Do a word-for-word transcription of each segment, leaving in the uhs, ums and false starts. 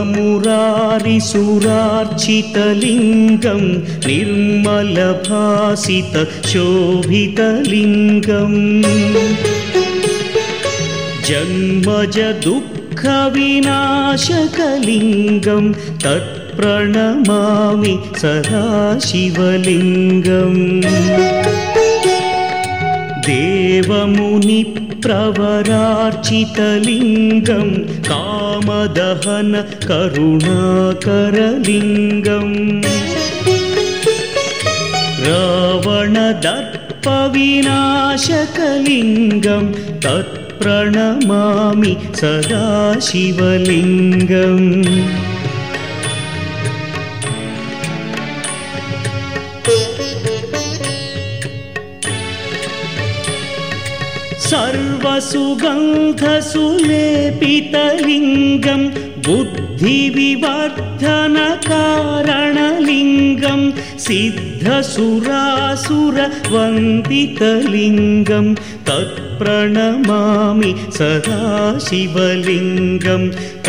मुरारिसुरार्चितलिङ्गं निर्मलभासितशोभितलिङ्गम् जन्मज दुःखविनाशकलिङ्गं तत्प्रणमामि सदा शिवलिङ्गम् देवमुनिप्रवरार्चितलिङ्गं कामदहन करुणाकरलिङ्गम् रावणदर्पविनाशकलिङ्गं तत्प्रणमामि सदा शिवलिङ्गम् सर्वसुगन्धसुलेपितलिङ्गं बुद्धिविवर्धनकारणलिङ्गं सिद्धसुरासुरवन्दितलिङ्गं तत्प्रणमामि सदा शिवलिङ्गं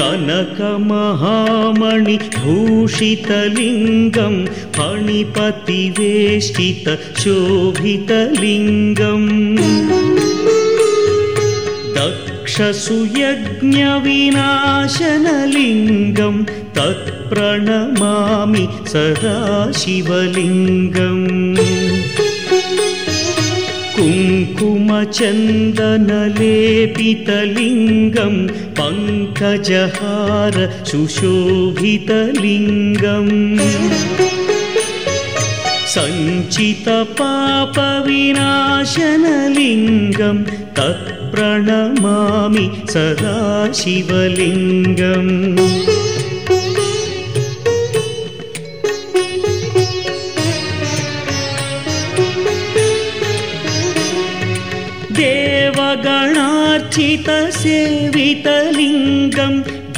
कनकमहामणिभूषितलिङ्गं फणिपतिवेष्टितशोभितलिङ्गम् दक्षसुयज्ञविनाशनलिङ्गं तत्प्रणमामि सदा शिवलिङ्गम् कुङ्कुमचन्दनलेपितलिङ्गं पङ्कजहार सुशोभितलिङ्गम् सञ्चितपापविनाशनलिङ्गं तत्प्रणमामि सदा शिवलिङ्गम् देवगणार्चितसेवितलिङ्गं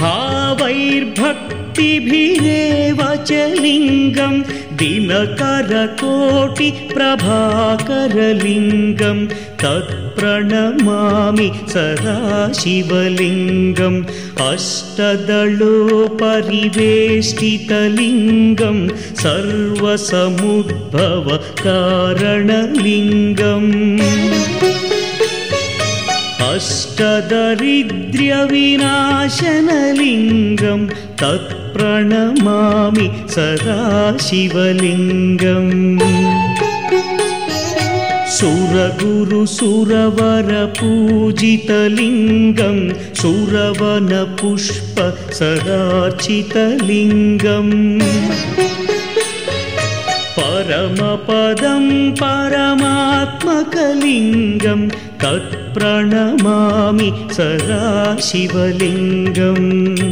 भावैर्भक्तिभिरेव च लिङ्गं दिनकरकोटिप्रभाकरलिङ्गं तत्प्रणमामि सदा शिवलिङ्गम् अष्टदलोपरिवेष्टितलिङ्गं सर्वसमुद्भवकारणलिङ्गम् अष्टदरिद्र्यविनाशनलिङ्गं तत्प्रणमामि सदा शिवलिङ्गम् सुरगुरुसुरवरपूजितलिङ्गं सुरवनपुष्प सदार्चितलिङ्गम् परमपदं परमात्मकलिङ्गं तत्प्रणमामि सदा शिवलिङ्गम्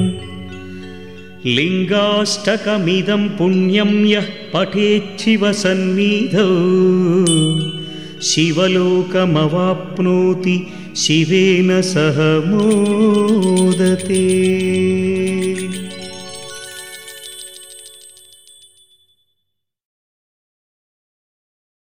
लिङ्गाष्टकमिदं पुण्यं यः पठेच्छिवसन्निधौ शिवलोकमवाप्नोति शिवेन सह मोदते।